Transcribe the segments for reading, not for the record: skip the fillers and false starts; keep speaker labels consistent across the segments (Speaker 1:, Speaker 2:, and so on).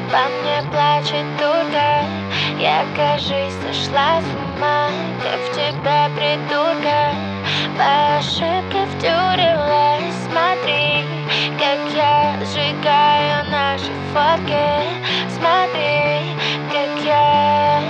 Speaker 1: По мне плачет дурка, я, кажись, сошла с ума. Я в тебя, придурка, по ошибке втюрилась. Смотри, как я сжигаю наши фотки. Смотри, как я.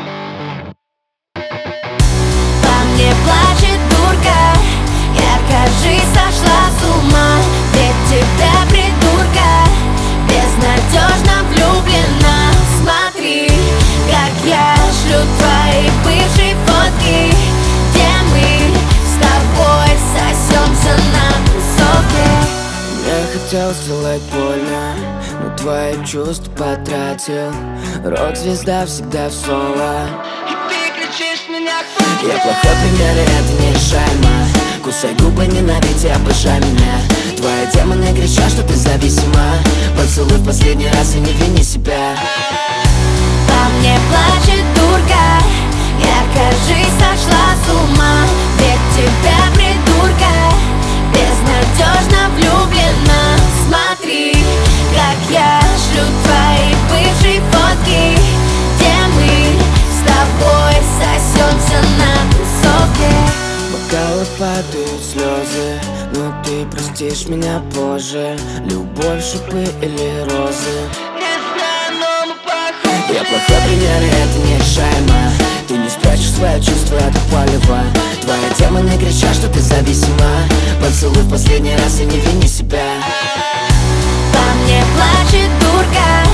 Speaker 1: По мне плачет дурка, я, кажись, сошла с ума. Ведь тебя, придурка, безнадежно влюблена. Смотри, как я шлю твои бывшие фотки, где мы с тобой сосемся на тусовке.
Speaker 2: Я хотел сделать больно, но твои чувства потратил. Рок-звезда всегда в соло,
Speaker 3: И ты кричишь меня хватит.
Speaker 2: я плохой пример, и это нерешаемо. Кусай губы, ненавидь и обожай меня. Твои демоны кричат, что ты зависима. Поцелуй в последний раз и не вини себя.
Speaker 1: По мне плачет дурка, я, кажись, сошла с ума. Ведь тебя, придурка, безнадежно влюблена. Смотри, как я шлю твои бывшие фотки, где мы с тобой сосемся на тусовке.
Speaker 2: Бокалы падают слезы, но ты простишь меня позже. Любовь, шипы или розы.
Speaker 3: Не знаю, но мы похожи.
Speaker 2: Я плохой пример, и это нерешаемо. Ты не спрячешь свои чувства от палева. Твои демоны кричат, что ты зависима. Поцелуй в последний раз и не вини себя.
Speaker 1: По мне плачет дурка,